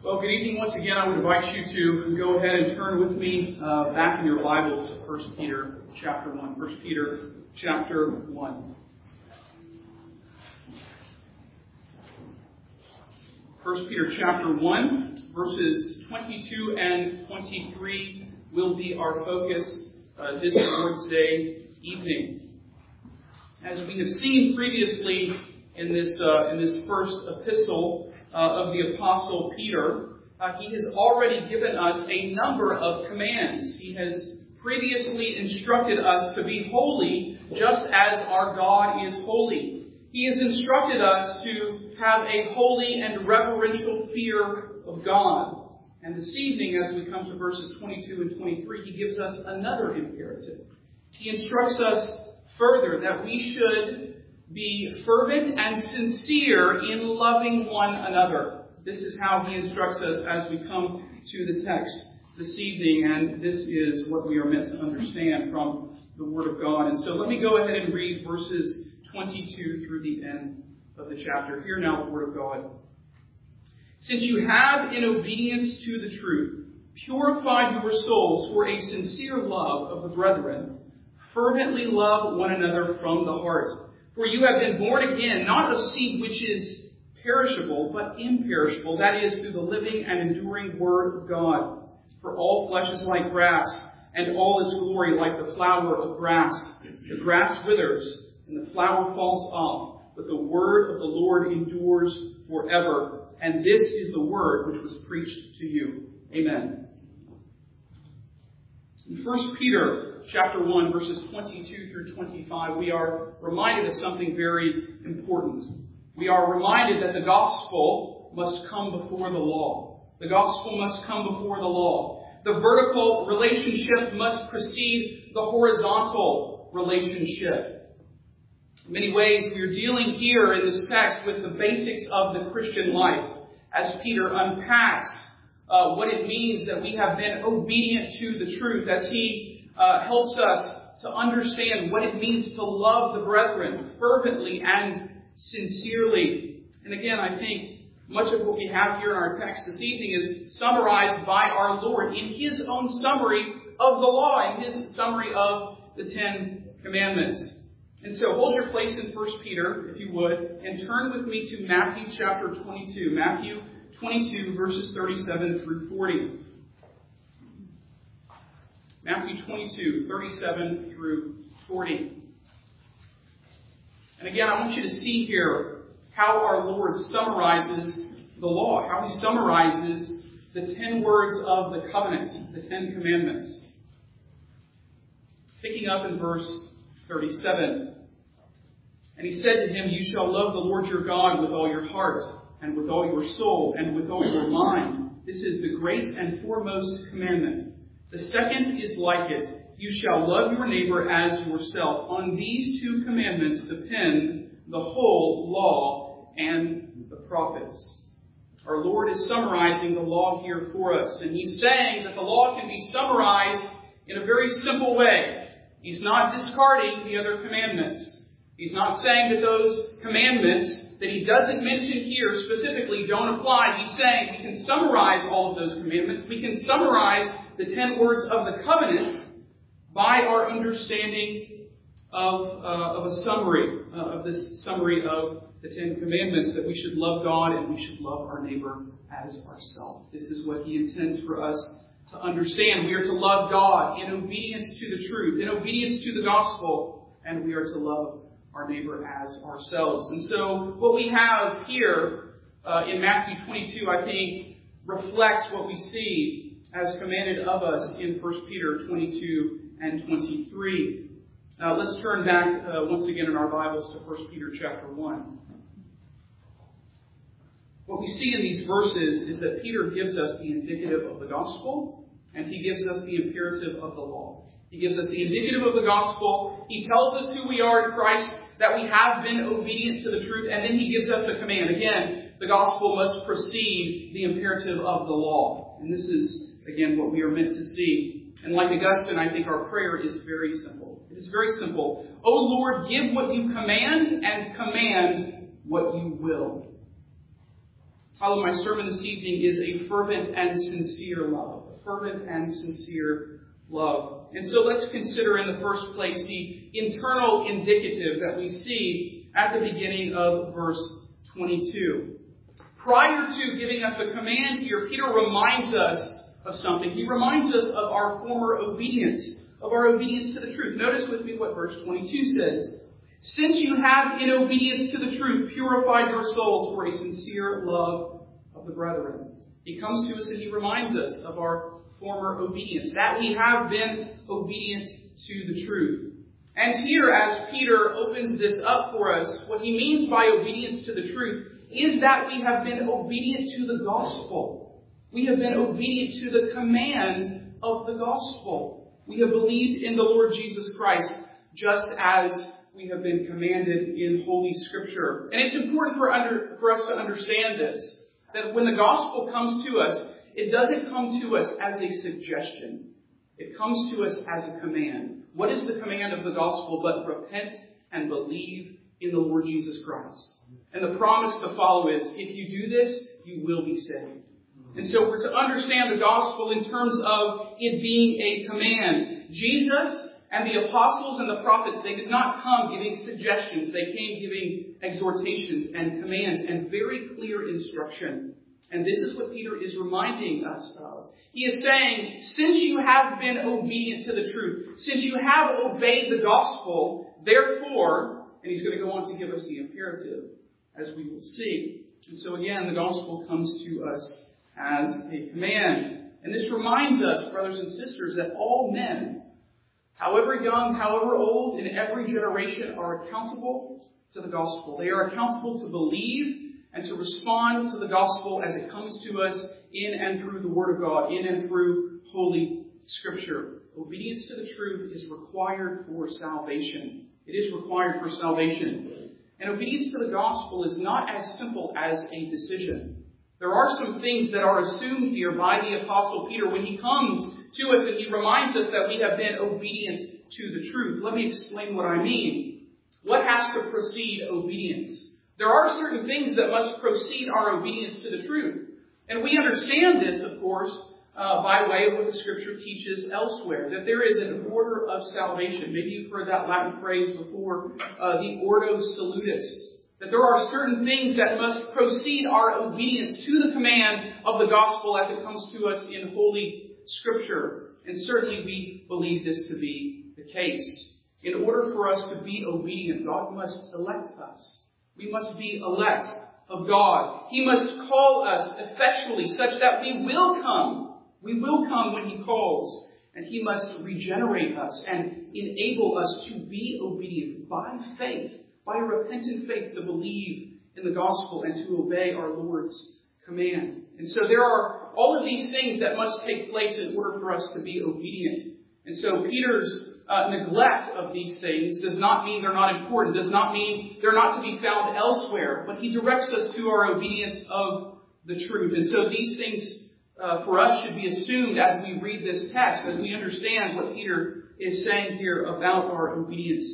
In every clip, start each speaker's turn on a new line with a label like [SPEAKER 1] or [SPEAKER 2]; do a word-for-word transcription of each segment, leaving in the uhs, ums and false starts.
[SPEAKER 1] Well, good evening once again. I would invite you to go ahead and turn with me uh, back in your Bibles to First Peter chapter one. First Peter chapter one. First Peter chapter one, verses twenty-two and twenty-three will be our focus uh, this Lord's Day evening. As we have seen previously in this uh, in this first epistle uh, of the Apostle Peter, uh, he has already given us a number of commands. He has previously instructed us to be holy just as our God is holy. He has instructed us to have a holy and reverential fear of God. And this evening, as we come to verses twenty-two and twenty-three, he gives us another imperative. He instructs us further that we should be fervent and sincere in loving one another. This is how he instructs us as we come to the text this evening, and this is what we are meant to understand from the Word of God. And so let me go ahead and read verses twenty-two through the end of the chapter. Hear now the Word of God. Since you have, in obedience to the truth, purified your souls for a sincere love of the brethren, fervently love one another from the heart. For you have been born again, not of seed which is perishable, but imperishable, that is, through the living and enduring Word of God. For all flesh is like grass, and all its glory like the flower of grass. The grass withers, and the flower falls off, but the word of the Lord endures forever. And this is the word which was preached to you. Amen. In First Peter chapter one, verses twenty-two through twenty-five, we are reminded of something very important. We are reminded that the gospel must come before the law. The gospel must come before the law. The vertical relationship must precede the horizontal relationship. In many ways, we are dealing here in this text with the basics of the Christian life as Peter unpacks uh, what it means that we have been obedient to the truth, as he uh, helps us to understand what it means to love the brethren fervently and sincerely. And again, I think much of what we have here in our text this evening is summarized by our Lord in his own summary of the law, in his summary of the Ten Commandments. And so hold your place in First Peter, if you would, and turn with me to Matthew chapter twenty-two. Matthew twenty-two, verses thirty-seven through forty. Matthew twenty-two, thirty-seven through forty. And again, I want you to see here how our Lord summarizes the law, how he summarizes the ten words of the covenant, the Ten Commandments. Picking up in verse thirty-seven. And he said to him, you shall love the Lord your God with all your heart, and with all your soul, and with all your mind. This is the great and foremost commandment. The second is like it. You shall love your neighbor as yourself. On these two commandments depend the whole law and the prophets. Our Lord is summarizing the law here for us. And he's saying that the law can be summarized in a very simple way. He's not discarding the other commandments. He's not saying that those commandments that he doesn't mention here specifically don't apply. He's saying we can summarize all of those commandments. We can summarize the ten words of the covenant by our understanding of, uh, of a summary, uh, of this summary of the Ten Commandments, that we should love God and we should love our neighbor as ourselves. This is what he intends for us to understand. We are to love God in obedience to the truth, in obedience to the gospel, and we are to love our neighbor as ourselves. And so what we have here uh, in Matthew twenty-two, I think, reflects what we see as commanded of us in First Peter twenty-two and twenty-three. Now let's turn back uh, once again in our Bibles to First Peter chapter one. What we see in these verses is that Peter gives us the indicative of the gospel, and he gives us the imperative of the law. He gives us the indicative of the gospel. He tells us who we are in Christ, that we have been obedient to the truth, and then he gives us a command. Again, the gospel must precede the imperative of the law. And this is, again, what we are meant to see. And like Augustine, I think our prayer is very simple. It is very simple. O Lord, give what you command, and command what you will. The title of my sermon this evening is A Fervent and Sincere Love. A fervent and sincere love. And so let's consider in the first place the internal indicative that we see at the beginning of verse twenty-two. Prior to giving us a command here, Peter reminds us of something. He reminds us of our former obedience, of our obedience to the truth. Notice with me what verse twenty-two says. Since you have, in obedience to the truth, purified your souls for a sincere love of the brethren. He comes to us and he reminds us of our former obedience, that we have been obedient to the truth. And here, as Peter opens this up for us, what he means by obedience to the truth is that we have been obedient to the gospel. We have been obedient to the command of the gospel. We have believed in the Lord Jesus Christ just as we have been commanded in Holy Scripture. And it's important for, under, for us to understand this, that when the gospel comes to us, it doesn't come to us as a suggestion. It comes to us as a command. What is the command of the gospel but repent and believe in the Lord Jesus Christ? And the promise to follow is, if you do this, you will be saved. And so we're to understand the gospel in terms of it being a command. Jesus and the apostles and the prophets, they did not come giving suggestions. They came giving exhortations and commands and very clear instruction. And this is what Peter is reminding us of. He is saying, since you have been obedient to the truth, since you have obeyed the gospel, therefore, and he's going to go on to give us the imperative, as we will see. And so again, the gospel comes to us as a command. And this reminds us, brothers and sisters, that all men, however young, however old, in every generation, are accountable to the gospel. They are accountable to believe and to respond to the gospel as it comes to us in and through the Word of God, in and through Holy Scripture. Obedience to the truth is required for salvation. It is required for salvation. And obedience to the gospel is not as simple as a decision. There are some things that are assumed here by the Apostle Peter when he comes to us and he reminds us that we have been obedient to the truth. Let me explain what I mean. What has to precede obedience? There are certain things that must precede our obedience to the truth. And we understand this, of course, uh, by way of what the Scripture teaches elsewhere, that there is an order of salvation. Maybe you've heard that Latin phrase before, uh, the ordo salutis. That there are certain things that must precede our obedience to the command of the gospel as it comes to us in Holy Scripture. And certainly we believe this to be the case. In order for us to be obedient, God must elect us. We must be elect of God. He must call us effectually such that we will come. We will come when He calls. And He must regenerate us and enable us to be obedient by faith, by a repentant faith to believe in the gospel and to obey our Lord's command. And so there are all of these things that must take place in order for us to be obedient. And so Peter's Uh, neglect of these things does not mean they're not important, does not mean they're not to be found elsewhere, but he directs us to our obedience of the truth. And so these things uh, for us should be assumed as we read this text, as we understand what Peter is saying here about our obedience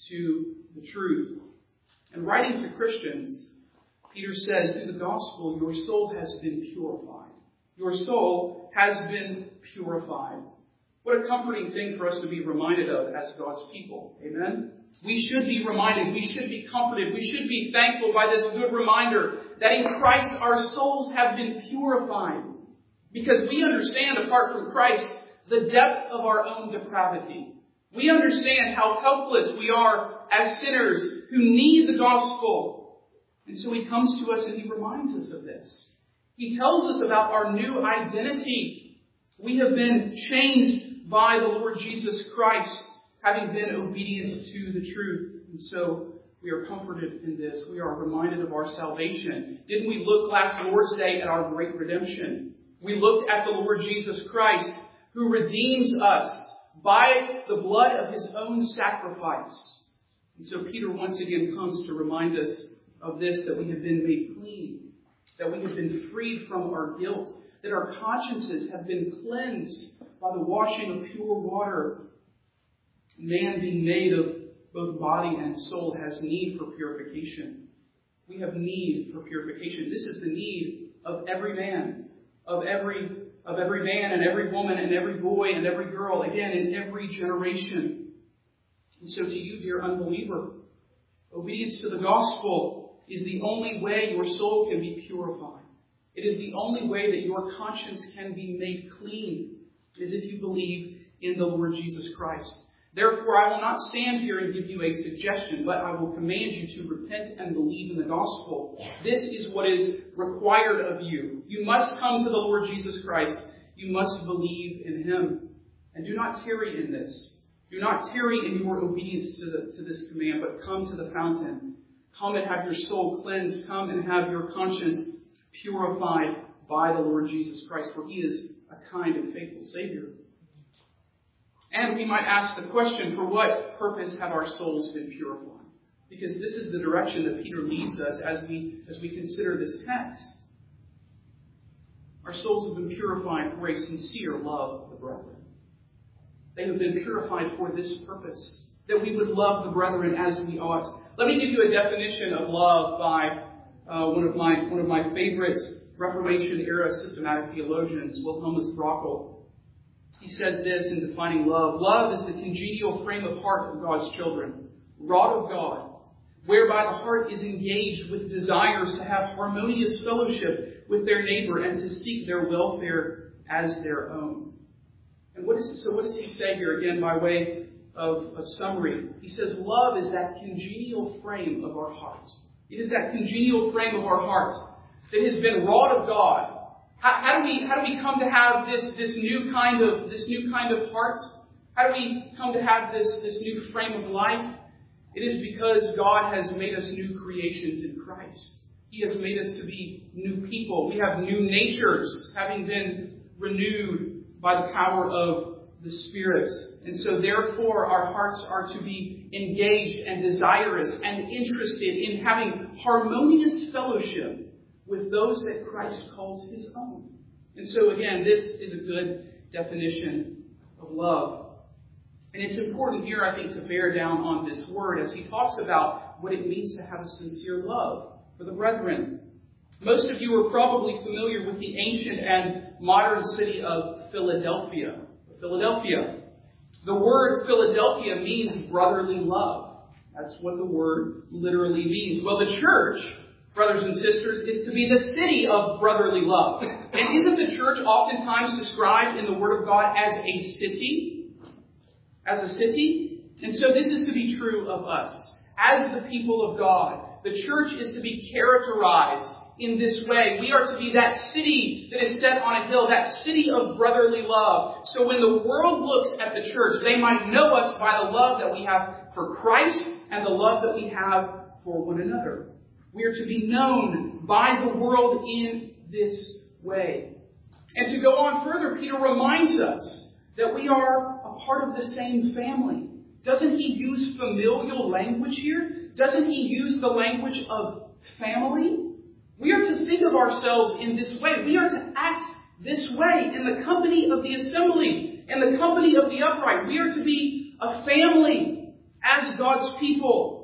[SPEAKER 1] to the truth. And writing to Christians, Peter says, through the gospel, your soul has been purified. Your soul has been purified. What a comforting thing for us to be reminded of as God's people. Amen? We should be reminded. We should be comforted. We should be thankful by this good reminder that in Christ our souls have been purified. Because we understand, apart from Christ, the depth of our own depravity. We understand how helpless we are as sinners who need the gospel. And so He comes to us and He reminds us of this. He tells us about our new identity. We have been changed by the Lord Jesus Christ, having been obedient to the truth. And so we are comforted in this. We are reminded of our salvation. Didn't we look last Lord's Day at our great redemption? We looked at the Lord Jesus Christ, who redeems us by the blood of His own sacrifice. And so Peter once again comes to remind us of this, that we have been made clean, that we have been freed from our guilt, that our consciences have been cleansed by the washing of pure water. Man, being made of both body and soul, has need for purification. We have need for purification. This is the need of every man, of every, of every man and every woman and every boy and every girl, again, in every generation. And so to you, dear unbeliever, obedience to the gospel is the only way your soul can be purified. It is the only way that your conscience can be made clean, is if you believe in the Lord Jesus Christ. Therefore, I will not stand here and give you a suggestion, but I will command you to repent and believe in the gospel. This is what is required of you. You must come to the Lord Jesus Christ. You must believe in him. And do not tarry in this. Do not tarry in your obedience to, the, to this command, but come to the fountain. Come and have your soul cleansed. Come and have your conscience purified by the Lord Jesus Christ, for he is a kind and faithful Savior. And we might ask the question, for what purpose have our souls been purified? Because this is the direction that Peter leads us as we, as we consider this text. Our souls have been purified for a sincere love of the brethren. They have been purified for this purpose, that we would love the brethren as we ought. Let me give you a definition of love by uh, one of my one of my favorite Reformation-era systematic theologians, Wilhelmus Brockel. He says this in defining love. Love is the congenial frame of heart of God's children, wrought of God, whereby the heart is engaged with desires to have harmonious fellowship with their neighbor and to seek their welfare as their own. And what is so what does he say here again by way of, of summary? He says love is that congenial frame of our heart. It is that congenial frame of our heart that has been wrought of God. How, how do we how do we come to have this this new kind of this new kind of heart? How do we come to have this this new frame of life? It is because God has made us new creations in Christ. He has made us to be new people. We have new natures, having been renewed by the power of the Spirit. And so therefore our hearts are to be engaged and desirous and interested in having harmonious fellowship with those that Christ calls his own. And so again, this is a good definition of love. And it's important here, I think, to bear down on this word as he talks about what it means to have a sincere love for the brethren. Most of you are probably familiar with the ancient and modern city of Philadelphia. Philadelphia. The word Philadelphia means brotherly love. That's what the word literally means. Well, the church, brothers and sisters, is to be the city of brotherly love. And isn't the church oftentimes described in the Word of God as a city? As a city? And so this is to be true of us. As the people of God, the church is to be characterized in this way. We are to be that city that is set on a hill, that city of brotherly love. So when the world looks at the church, they might know us by the love that we have for Christ and the love that we have for one another. We are to be known by the world in this way. And to go on further, Peter reminds us that we are a part of the same family. Doesn't he use familial language here? Doesn't he use the language of family? We are to think of ourselves in this way. We are to act this way in the company of the assembly, in the company of the upright. We are to be a family as God's people.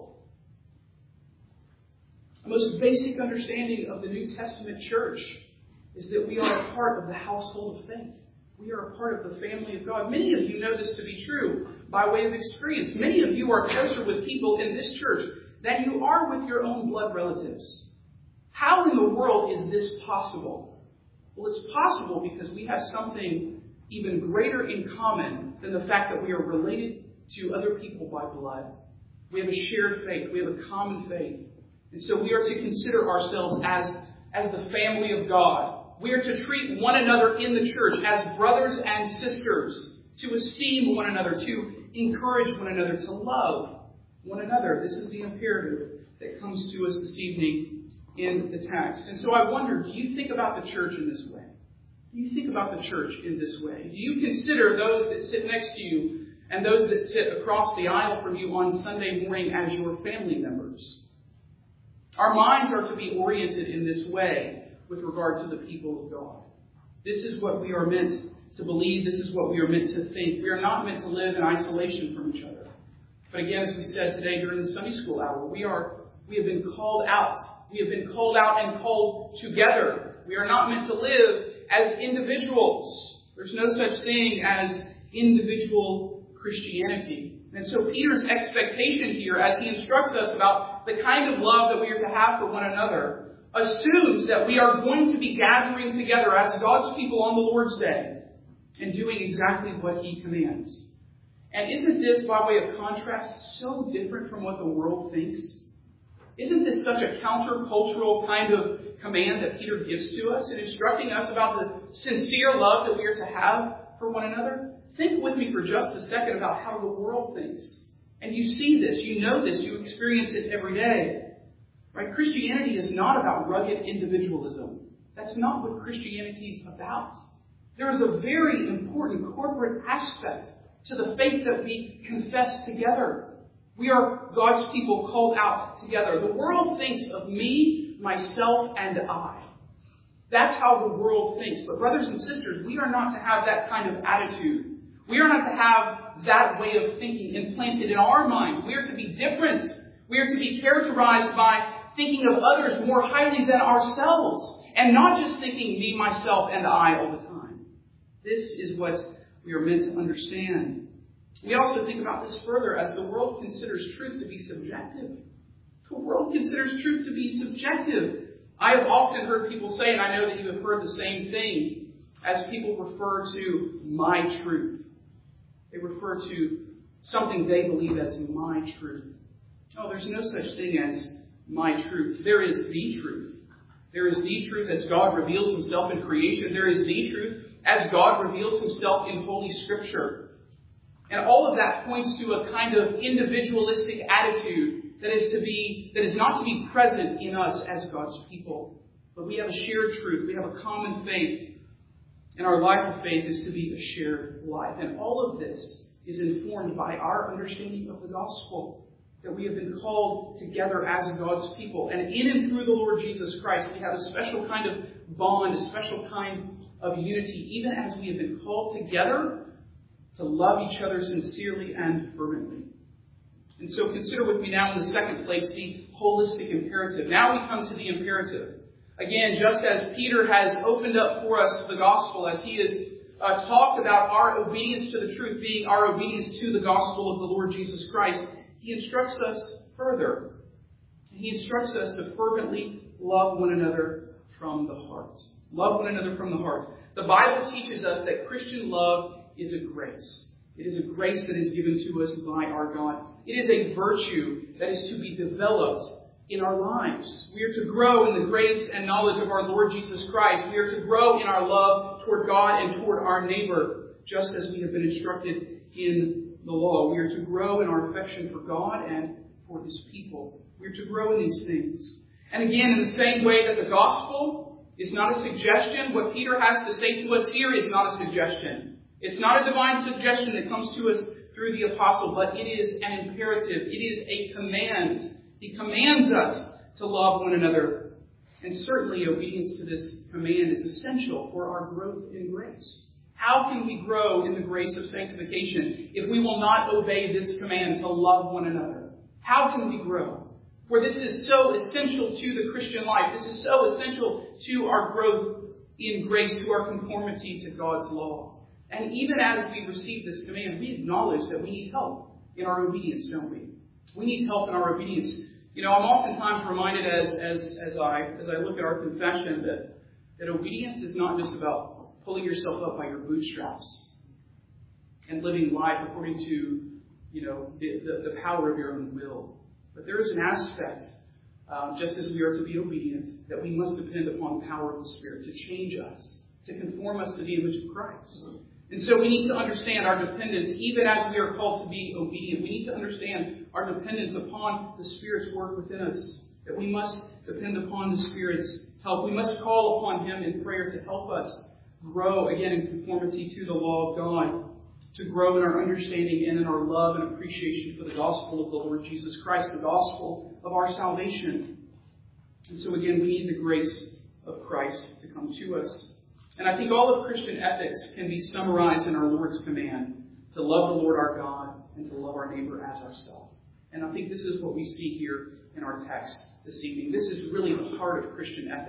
[SPEAKER 1] The most basic understanding of the New Testament church is that we are a part of the household of faith. We are a part of the family of God. Many of you know this to be true by way of experience. Many of you are closer with people in this church than you are with your own blood relatives. How in the world is this possible? Well, it's possible because we have something even greater in common than the fact that we are related to other people by blood. We have a shared faith. We have a common faith. And so we are to consider ourselves as, as the family of God. We are to treat one another in the church as brothers and sisters, to esteem one another, to encourage one another, to love one another. This is the imperative that comes to us this evening in the text. And so I wonder, do you think about the church in this way? Do you think about the church in this way? Do you consider those that sit next to you and those that sit across the aisle from you on Sunday morning as your family members? Our minds are to be oriented in this way with regard to the people of God. This is what we are meant to believe. This is what we are meant to think. We are not meant to live in isolation from each other. But again, as we said today during the Sunday school hour, we are we have been called out. We have been called out and called together. We are not meant to live as individuals. There's no such thing as individual Christianity. And so Peter's expectation here, as he instructs us about the kind of love that we are to have for one another, assumes that we are going to be gathering together as God's people on the Lord's Day and doing exactly what he commands. And isn't this, by way of contrast, so different from what the world thinks? Isn't this such a countercultural kind of command that Peter gives to us in instructing us about the sincere love that we are to have for one another? Think with me for just a second about how the world thinks. And you see this, you know this, you experience it every day. Right? Christianity is not about rugged individualism. That's not what Christianity is about. There is a very important corporate aspect to the faith that we confess together. We are God's people called out together. The world thinks of me, myself, and I. That's how the world thinks. But brothers and sisters, we are not to have that kind of attitude. We are not to have that way of thinking implanted in our minds. We are to be different. We are to be characterized by thinking of others more highly than ourselves, and not just thinking me, myself, and I all the time. This is what we are meant to understand. We also think about this further as the world considers truth to be subjective. The world considers truth to be subjective. I have often heard people say, and I know that you have heard the same thing, as people refer to my truth. They refer to something they believe as my truth. Oh, there's no such thing as my truth. There is the truth. There is the truth as God reveals himself in creation. There is the truth as God reveals himself in Holy Scripture. And all of that points to a kind of individualistic attitude that is to be, that is not to be present in us as God's people. But we have a shared truth. We have a common faith. And our life of faith is to be a shared life. And all of this is informed by our understanding of the gospel. That we have been called together as God's people. And in and through the Lord Jesus Christ, we have a special kind of bond, a special kind of unity, even as we have been called together to love each other sincerely and fervently. And so consider with me now in the second place the holistic imperative. Now we come to the imperative. Again, just as Peter has opened up for us the gospel, as he has uh, talked about our obedience to the truth being our obedience to the gospel of the Lord Jesus Christ, he instructs us further. He instructs us to fervently love one another from the heart. Love one another from the heart. The Bible teaches us that Christian love is a grace. It is a grace that is given to us by our God. It is a virtue that is to be developed in our lives. We are to grow in the grace and knowledge of our Lord Jesus Christ. We are to grow in our love toward God and toward our neighbor, just as we have been instructed in the law. We are to grow in our affection for God and for his people. We are to grow in these things. And again, in the same way that the gospel is not a suggestion, what Peter has to say to us here is not a suggestion. It's not a divine suggestion that comes to us through the apostle, but it is an imperative. It is a command. He commands us to love one another. And certainly obedience to this command is essential for our growth in grace. How can we grow in the grace of sanctification if we will not obey this command to love one another? How can we grow? For this is so essential to the Christian life. This is so essential to our growth in grace, to our conformity to God's law. And even as we receive this command, we acknowledge that we need help in our obedience, don't we? We need help in our obedience. You know, I'm oftentimes reminded as as as I as I look at our confession that, that obedience is not just about pulling yourself up by your bootstraps and living life according to, you know, the, the, the power of your own will. But there is an aspect, um, just as we are to be obedient, that we must depend upon the power of the Spirit to change us, to conform us to the image of Christ. And so we need to understand our dependence, even as we are called to be obedient. We need to understand our dependence upon the Spirit's work within us, that we must depend upon the Spirit's help. We must call upon him in prayer to help us grow, again, in conformity to the law of God, to grow in our understanding and in our love and appreciation for the gospel of the Lord Jesus Christ, the gospel of our salvation. And so, again, we need the grace of Christ to come to us. And I think all of Christian ethics can be summarized in our Lord's command to love the Lord our God and to love our neighbor as ourselves. And I think this is what we see here in our text this evening. This is really the heart of Christian ethics.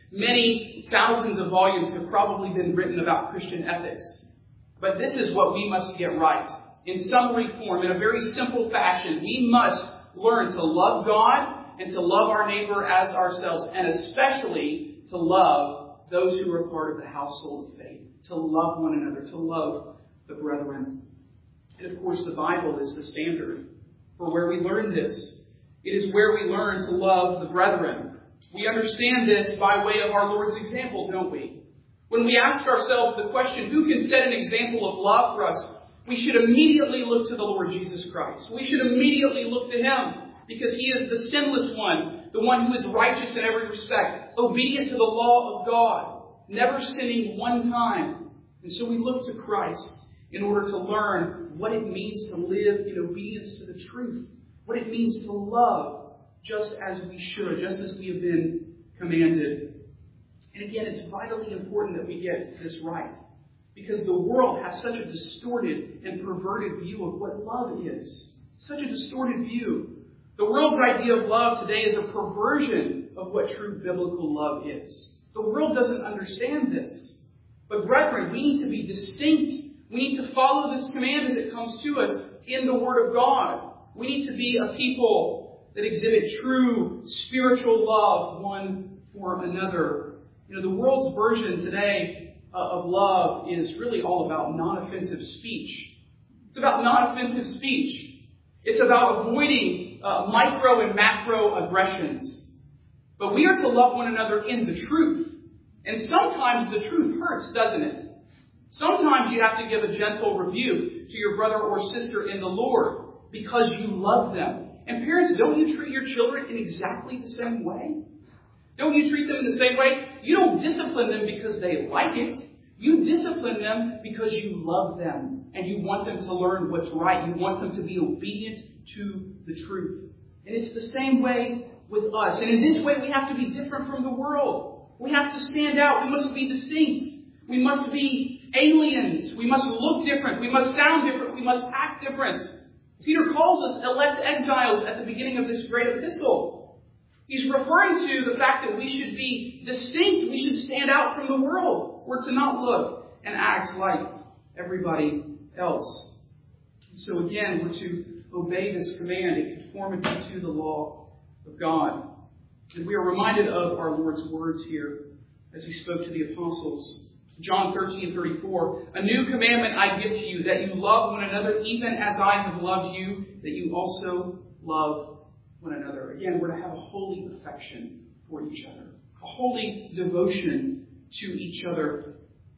[SPEAKER 1] Many thousands of volumes have probably been written about Christian ethics. But this is what we must get right. In summary form, in a very simple fashion, we must learn to love God and to love our neighbor as ourselves, and especially to love those who are part of the household of faith, to love one another, to love the brethren. And of course, the Bible is the standard for where we learn this. It is where we learn to love the brethren. We understand this by way of our Lord's example, don't we? When we ask ourselves the question, who can set an example of love for us? We should immediately look to the Lord Jesus Christ. We should immediately look to Him because He is the sinless one, the one who is righteous in every respect, obedient to the law of God, never sinning one time. And so we look to Christ in order to learn what it means to live in obedience to the truth, what it means to love just as we should, just as we have been commanded. And again, it's vitally important that we get this right, because the world has such a distorted and perverted view of what love is. Such a distorted view. The world's idea of love today is a perversion of what true biblical love is. The world doesn't understand this. But brethren, we need to be distinct. We need to follow this command as it comes to us in the Word of God. We need to be a people that exhibit true spiritual love one for another. You know, the world's version today of love is really all about non-offensive speech. It's about non-offensive speech. It's about avoiding uh, micro and macro aggressions. But we are to love one another in the truth. And sometimes the truth hurts, doesn't it? Sometimes you have to give a gentle rebuke to your brother or sister in the Lord because you love them. And parents, don't you treat your children in exactly the same way? Don't you treat them in the same way? You don't discipline them because they like it. You discipline them because you love them and you want them to learn what's right. You want them to be obedient to the truth. And it's the same way with us. And in this way, we have to be different from the world. We have to stand out. We must be distinct. We must be aliens. We must look different. We must sound different. We must act different. Peter calls us elect exiles at the beginning of this great epistle. He's referring to the fact that we should be distinct. We should stand out from the world. We're to not look and act like everybody else. And so again, we're to obey this command in conformity to the law of God. And we are reminded of our Lord's words here as He spoke to the apostles. John thirteen thirty-four, a new commandment I give to you, that you love one another even as I have loved you, that you also love one another. Again, we're to have a holy affection for each other, a holy devotion to each other.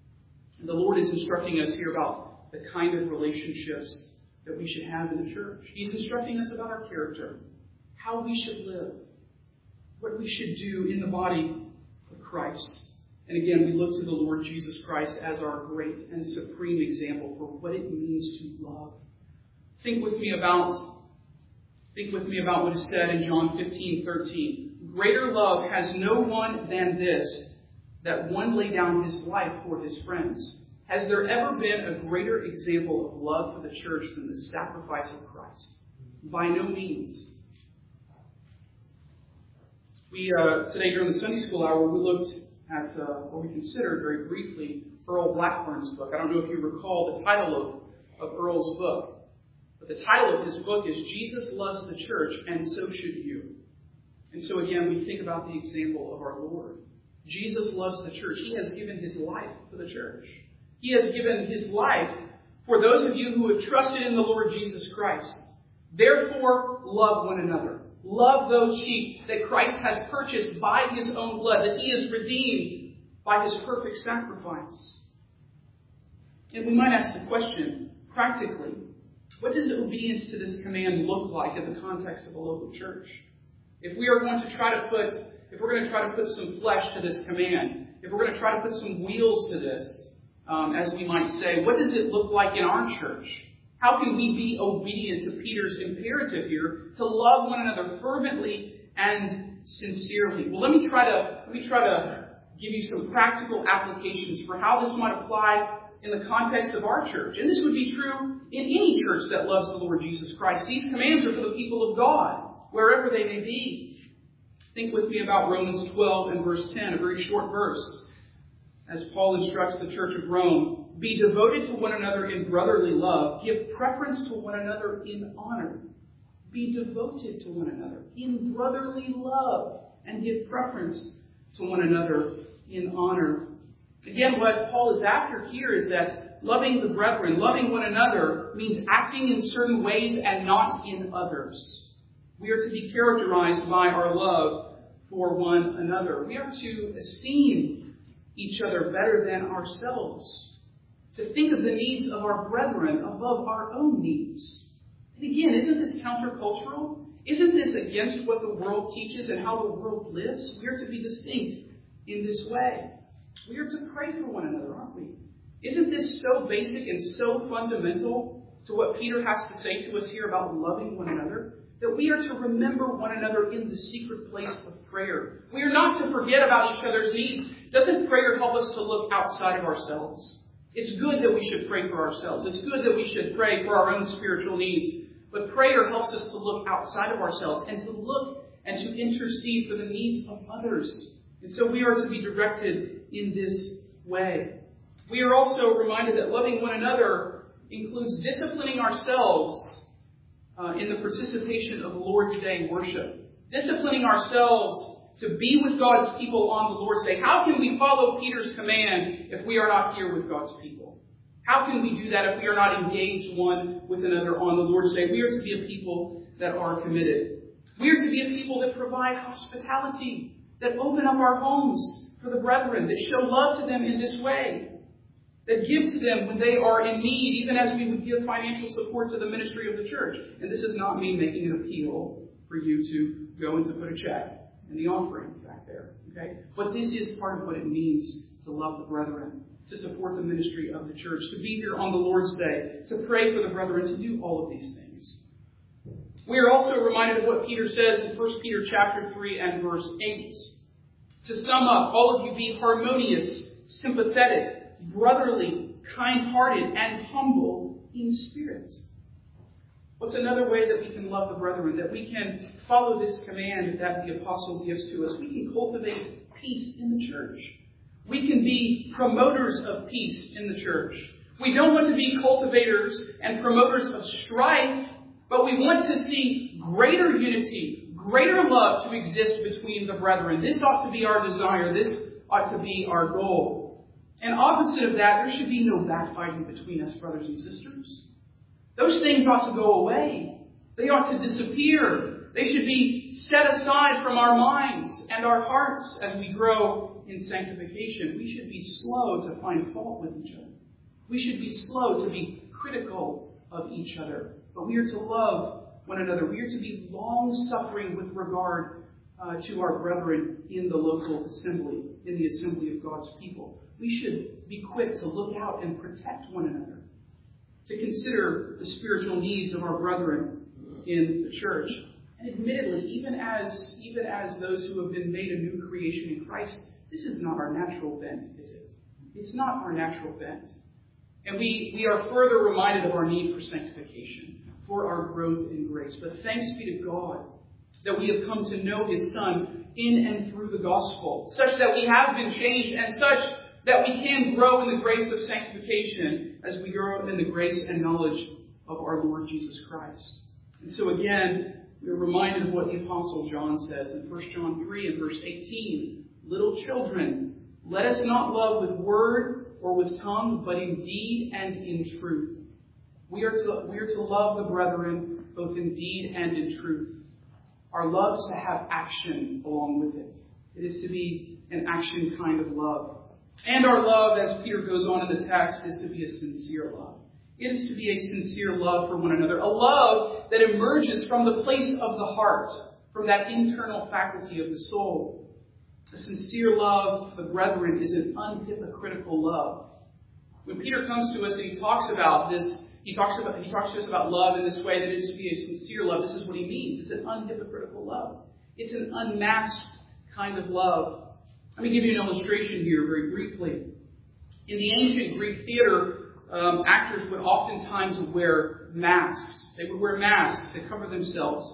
[SPEAKER 1] And the Lord is instructing us here about the kind of relationships that we should have in the church. He's instructing us about our character, how we should live, what we should do in the body of Christ. And again, we look to the Lord Jesus Christ as our great and supreme example for what it means to love. Think with me about Think with me about what is said in John fifteen thirteen. Greater love has no one than this, that one lay down his life for his friends. Has there ever been a greater example of love for the church than the sacrifice of Christ? By no means. We uh, today during the Sunday school hour, we looked at, uh, or we considered very briefly, Earl Blackburn's book. I don't know if you recall the title of, of Earl's book. But the title of his book is Jesus Loves the Church, and So Should You. And so again, we think about the example of our Lord. Jesus loves the church. He has given His life for the church. He has given His life for those of you who have trusted in the Lord Jesus Christ. Therefore, love one another. Love those sheep that Christ has purchased by His own blood, that He has redeemed by His perfect sacrifice. And we might ask the question, practically, what does obedience to this command look like in the context of a local church? If we are going to try to put, if we're going to try to put some flesh to this command, if we're going to try to put some wheels to this, um, as we might say, what does it look like in our church? How can we be obedient to Peter's imperative here to love one another fervently and sincerely? Well, let me try to let me try to give you some practical applications for how this might apply in the context of our church. And this would be true in any church that loves the Lord Jesus Christ. These commands are for the people of God, wherever they may be. Think with me about Romans twelve and verse ten, a very short verse, as Paul instructs the church of Rome. Be devoted to one another in brotherly love. Give preference to one another in honor. Be devoted to one another in brotherly love and give preference to one another in honor. Again, what Paul is after here is that loving the brethren, loving one another, means acting in certain ways and not in others. We are to be characterized by our love for one another. We are to esteem each other better than ourselves, to think of the needs of our brethren above our own needs. And again, isn't this countercultural? Isn't this against what the world teaches and how the world lives? We are to be distinct in this way. We are to pray for one another, aren't we? Isn't this so basic and so fundamental to what Peter has to say to us here about loving one another? That we are to remember one another in the secret place of prayer. We are not to forget about each other's needs. Doesn't prayer help us to look outside of ourselves? It's good that we should pray for ourselves. It's good that we should pray for our own spiritual needs. But prayer helps us to look outside of ourselves and to look and to intercede for the needs of others. And so we are to be directed in this way. We are also reminded that loving one another includes disciplining ourselves uh, in the participation of Lord's Day worship. Disciplining ourselves to be with God's people on the Lord's Day. How can we follow Peter's command if we are not here with God's people? How can we do that if we are not engaged one with another on the Lord's Day? We are to be a people that are committed. We are to be a people that provide hospitality, that open up our homes for the brethren, that show love to them in this way, that give to them when they are in need, even as we would give financial support to the ministry of the church. And this is not me making an appeal for you to go and to put a check in the offering back there. Okay? But this is part of what it means to love the brethren, to support the ministry of the church, to be here on the Lord's Day, to pray for the brethren, to do all of these things. We are also reminded of what Peter says in First Peter chapter three and verse eight. To sum up, all of you be harmonious, sympathetic, brotherly, kind-hearted, and humble in spirit. What's another way that we can love the brethren, that we can follow this command that the apostle gives to us? We can cultivate peace in the church. We can be promoters of peace in the church. We don't want to be cultivators and promoters of strife, but we want to see greater unity, greater love to exist between the brethren. This ought to be our desire. This ought to be our goal. And opposite of that, there should be no backbiting between us, brothers and sisters. Those things ought to go away. They ought to disappear. They should be set aside from our minds and our hearts as we grow in sanctification. We should be slow to find fault with each other. We should be slow to be critical of each other. But we are to love one another. We are to be long-suffering with regard uh, to our brethren in the local assembly, in the assembly of God's people. We should be quick to look out and protect one another, to consider the spiritual needs of our brethren in the church. And admittedly, even as, even as those who have been made a new creation in Christ, this is not our natural bent, is it? It's not our natural bent. And we, we are further reminded of our need for sanctification, for our growth in grace. But thanks be to God that we have come to know His Son in and through the gospel, such that we have been changed and such that we can grow in the grace of sanctification as we grow in the grace and knowledge of our Lord Jesus Christ. And so again, we are reminded of what the Apostle John says in First John three and verse eighteen. Little children, let us not love with word or with tongue, but in deed and in truth. We are to, we are to love the brethren both in deed and in truth. Our love is to have action along with it. It is to be an action kind of love. And our love, as Peter goes on in the text, is to be a sincere love. It is to be a sincere love for one another. A love that emerges from the place of the heart, from that internal faculty of the soul. A sincere love for the brethren is an unhypocritical love. When Peter comes to us and he talks about this, he talks about he talks to us about love in this way, that it is to be a sincere love. This is what he means. It's an unhypocritical love. It's an unmasked kind of love. Let me give you an illustration here very briefly. In the ancient Greek theater, um, actors would oftentimes wear masks. They would wear masks to cover themselves.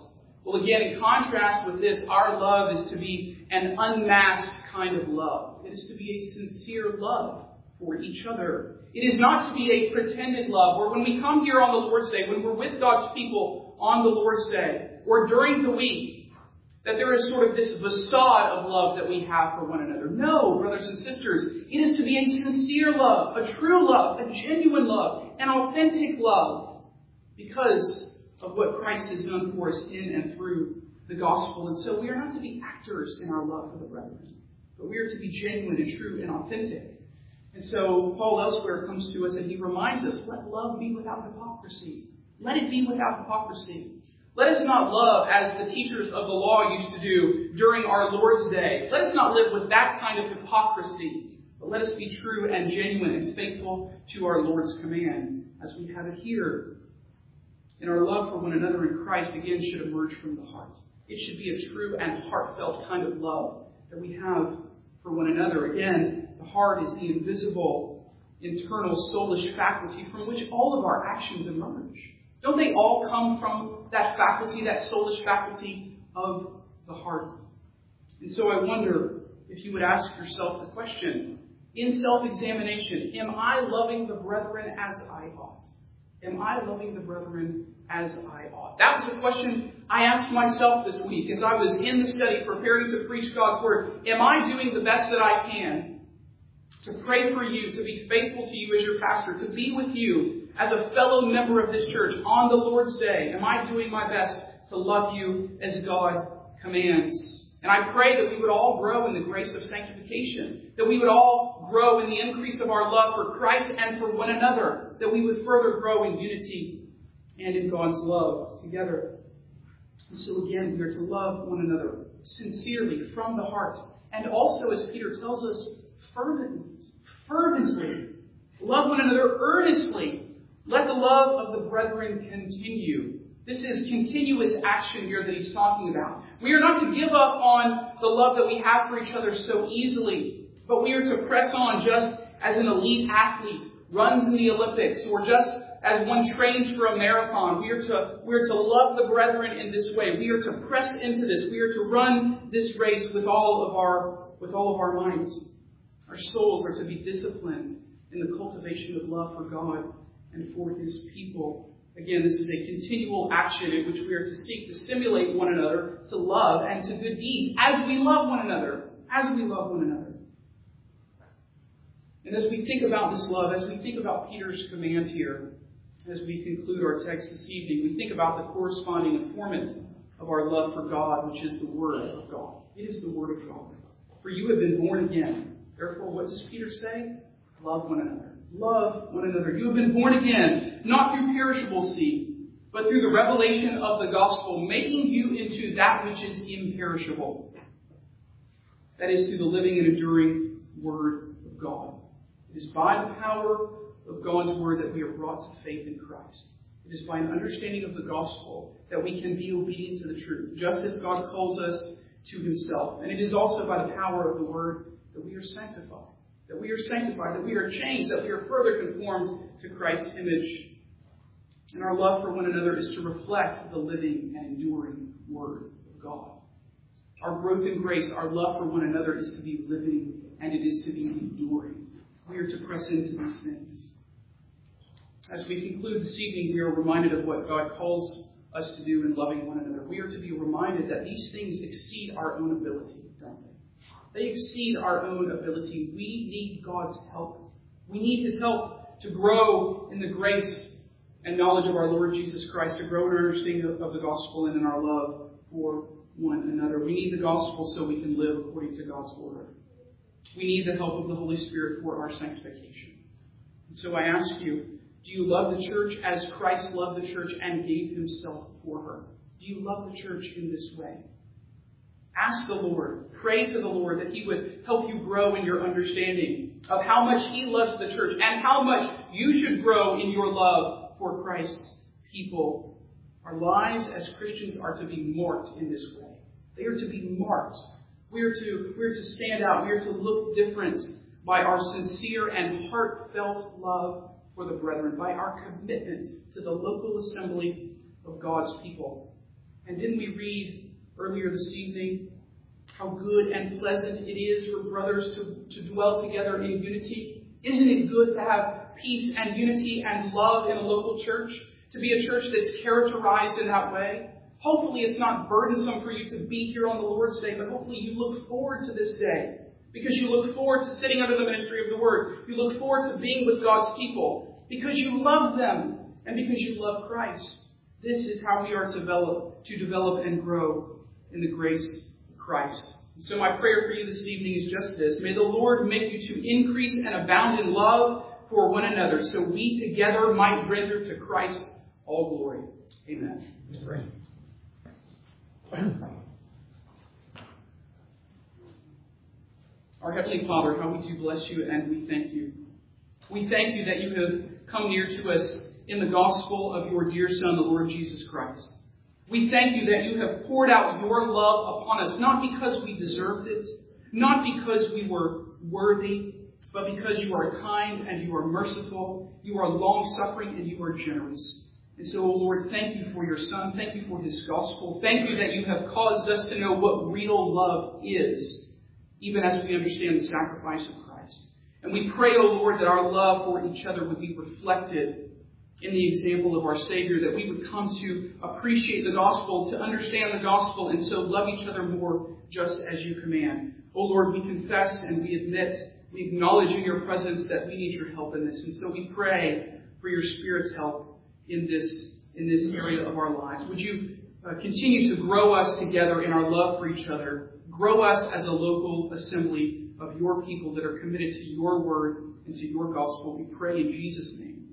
[SPEAKER 1] Well, again, in contrast with this, our love is to be an unmasked kind of love. It is to be a sincere love for each other. It is not to be a pretended love, where when we come here on the Lord's Day, when we're with God's people on the Lord's Day, or during the week, that there is sort of this facade of love that we have for one another. No, brothers and sisters, it is to be a sincere love, a true love, a genuine love, an authentic love, because of what Christ has done for us in and through the gospel. And so we are not to be actors in our love for the brethren, but we are to be genuine and true and authentic. And so Paul elsewhere comes to us and he reminds us, let love be without hypocrisy. Let it be without hypocrisy. Let us not love as the teachers of the law used to do during our Lord's Day. Let us not live with that kind of hypocrisy, but let us be true and genuine and faithful to our Lord's command as we have it here. And our love for one another in Christ, again, should emerge from the heart. It should be a true and heartfelt kind of love that we have for one another. Again, the heart is the invisible, internal, soulish faculty from which all of our actions emerge. Don't they all come from that faculty, that soulish faculty of the heart? And so I wonder if you would ask yourself the question, in self-examination, am I loving the brethren as I ought? Am I loving the brethren as I ought? That was a question I asked myself this week as I was in the study preparing to preach God's Word. Am I doing the best that I can to pray for you, to be faithful to you as your pastor, to be with you as a fellow member of this church on the Lord's Day? Am I doing my best to love you as God commands? And I pray that we would all grow in the grace of sanctification, that we would all grow in the increase of our love for Christ and for one another, that we would further grow in unity and in God's love together. And so again, we are to love one another sincerely from the heart, and also, as Peter tells us, fervently, fervently. Love one another earnestly. Let the love of the brethren continue. This is continuous action here that he's talking about. We are not to give up on the love that we have for each other so easily, but we are to press on just as an elite athlete runs in the Olympics, or just as one trains for a marathon. We are to, we are to love the brethren in this way. We are to press into this. We are to run this race with all of our, with all of our minds. Our souls are to be disciplined in the cultivation of love for God and for His people. Again, this is a continual action in which we are to seek to stimulate one another to love and to good deeds as we love one another, as we love one another. And as we think about this love, as we think about Peter's command here, as we conclude our text this evening, we think about the corresponding informant of our love for God, which is the Word of God. It is the Word of God. For you have been born again. Therefore, what does Peter say? Love one another. Love one another. You have been born again, not through perishable seed, but through the revelation of the gospel, making you into that which is imperishable. That is, through the living and enduring Word of God. It is by the power of God's Word that we are brought to faith in Christ. It is by an understanding of the gospel that we can be obedient to the truth, just as God calls us to Himself. And it is also by the power of the Word that we are sanctified. That we are sanctified, that we are changed, that we are further conformed to Christ's image. And our love for one another is to reflect the living and enduring Word of God. Our growth in grace, our love for one another is to be living and it is to be enduring. We are to press into these things. As we conclude this evening, we are reminded of what God calls us to do in loving one another. We are to be reminded that these things exceed our own ability, don't they? They exceed our own ability. We need God's help. We need His help to grow in the grace and knowledge of our Lord Jesus Christ, to grow in our understanding of the gospel and in our love for one another. We need the gospel so we can live according to God's word. We need the help of the Holy Spirit for our sanctification. And so I ask you, do you love the church as Christ loved the church and gave Himself for her? Do you love the church in this way? Ask the Lord, pray to the Lord that He would help you grow in your understanding of how much He loves the church and how much you should grow in your love for Christ's people. Our lives as Christians are to be marked in this way. They are to be marked. We are to, we are to stand out. We are to look different by our sincere and heartfelt love for the brethren, by our commitment to the local assembly of God's people. And didn't we read earlier this evening how good and pleasant it is for brothers to, to dwell together in unity? Isn't it good to have peace and unity and love in a local church? To be a church that's characterized in that way? Hopefully it's not burdensome for you to be here on the Lord's Day, but hopefully you look forward to this day because you look forward to sitting under the ministry of the Word. You look forward to being with God's people because you love them and because you love Christ. This is how we are to develop, to develop and grow in the grace of Christ. And so my prayer for you this evening is just this. May the Lord make you to increase and abound in love for one another, so we together might render to Christ all glory. Amen. Let's pray. Our Heavenly Father, how we do bless you and we thank you. We thank you that you have come near to us in the gospel of your dear Son, the Lord Jesus Christ. We thank you that you have poured out your love upon us, not because we deserved it, not because we were worthy, but because you are kind and you are merciful, you are long-suffering and you are generous. And so, O Lord, thank you for your Son. Thank you for his gospel. Thank you that you have caused us to know what real love is, even as we understand the sacrifice of Christ. And we pray, O Lord, that our love for each other would be reflected in the example of our Savior, that we would come to appreciate the gospel, to understand the gospel, and so love each other more just as you command. O Lord, we confess and we admit, we acknowledge in your presence that we need your help in this. And so we pray for your Spirit's help in this in this area of our lives. Would you uh, continue to grow us together in our love for each other, grow us as a local assembly of your people that are committed to your word and to your gospel. We pray in Jesus' name.